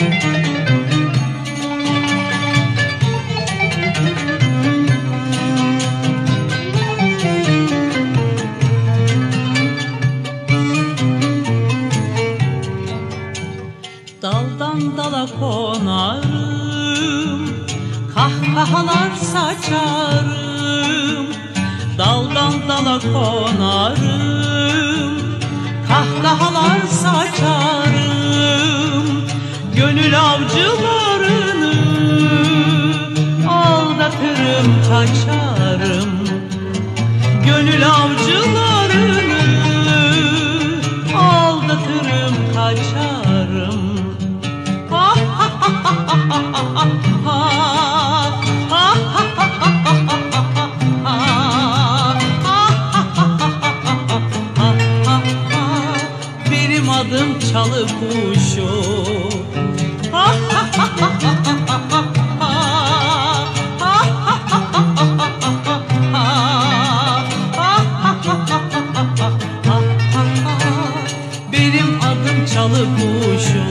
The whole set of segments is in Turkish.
Daldan dala konarım, kahkahalar saçarım. Daldan dala konarım, kahkahalar saçarım. Gönül avcılarını aldatırım, kaçarım. Gönül avcılarını aldatırım, kaçarım. Benim adım çalı kuşu. Benim adım çalı kuşu.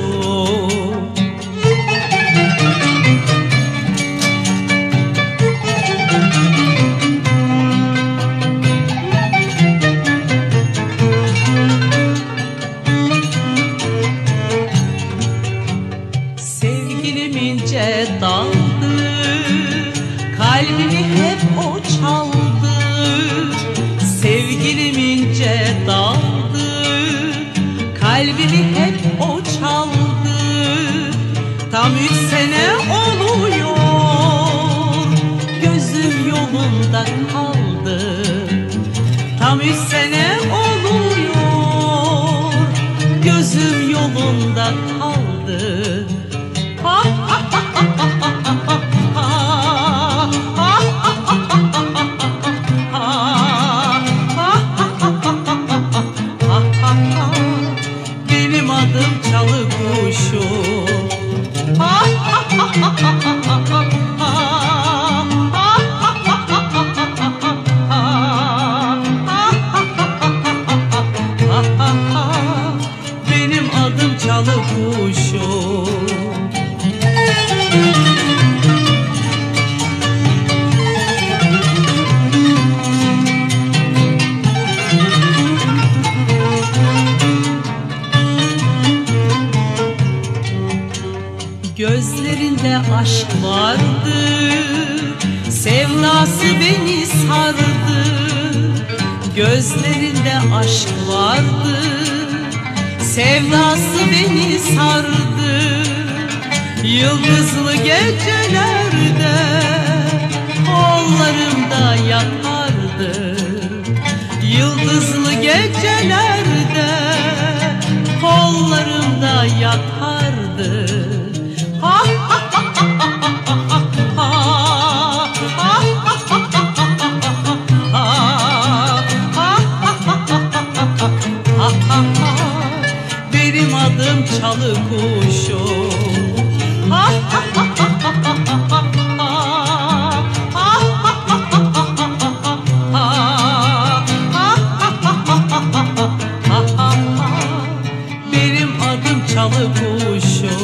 Sevgilim ince daldı, kalbimi hep o çaldı. Sevgilim ince daldı, kalbimi hep o çaldı. Tam 3 sene oluyor, gözüm yolunda kaldı. Tam 3 sene oluyor, gözüm yolunda kaldı. Benim adım çalı kuşu. Benim adım çalı kuşu. Gözlerinde aşk vardı, sevdası beni sardı. Gözlerinde aşk vardı, sevdası beni sardı. Yıldızlı gecelerde kollarımda yatardı. Yıldızlı gecelerde kollarımda yatardı. Benim adım çalı kuşu. Benim adım çalı kuşu.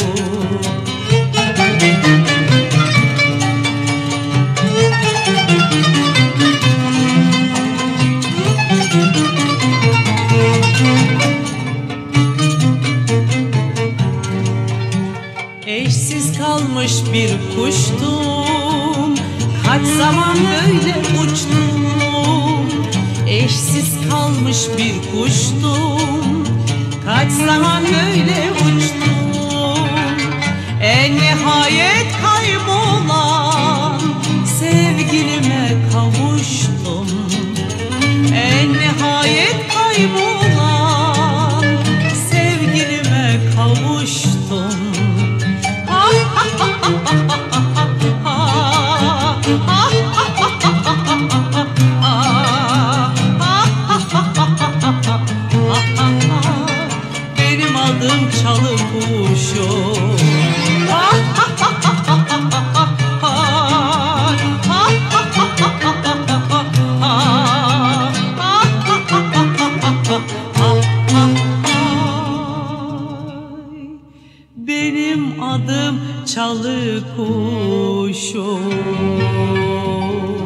Eşsiz kalmış bir kuştum, kaç zaman böyle uçtum. Eşsiz kalmış bir kuştum, kaç zaman böyle uçtum. En nihayet kaybolan sevgilime kavuştum. En nihayet kaybolan sevgilime kavuştum. Benim adım çalı kuşu. Benim adım çalı kuşum.